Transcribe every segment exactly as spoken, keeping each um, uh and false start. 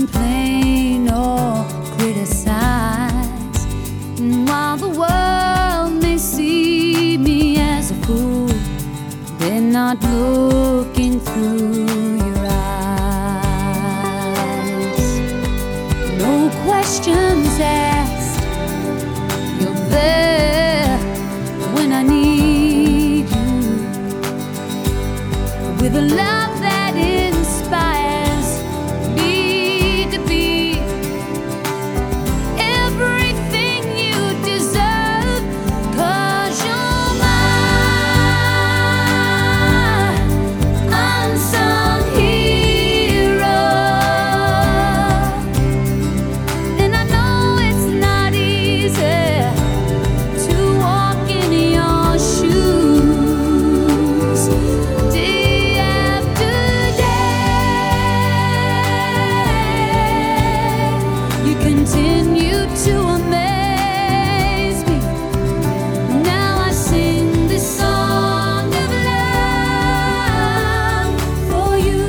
complain or criticize. And while the world may see me as a fool, they're not looking through your eyes. No questions asked, you're there when I need you, with a love that inspires me to be everything you deserve, 'cause you're my unsung hero. And I know it's not easy to walk in your shoes day after day. You continue to amaze me. Now I sing this song of love for you.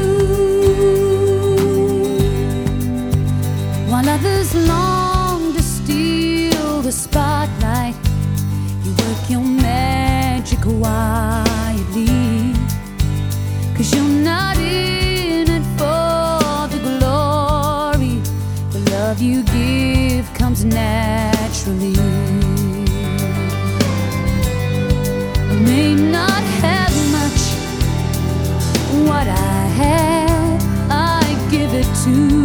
While others long to steal the spotlight, you work your magic quietly, 'cause you're not in it for the glory. The love you give comes naturally. I may not have much, what I have, I give it to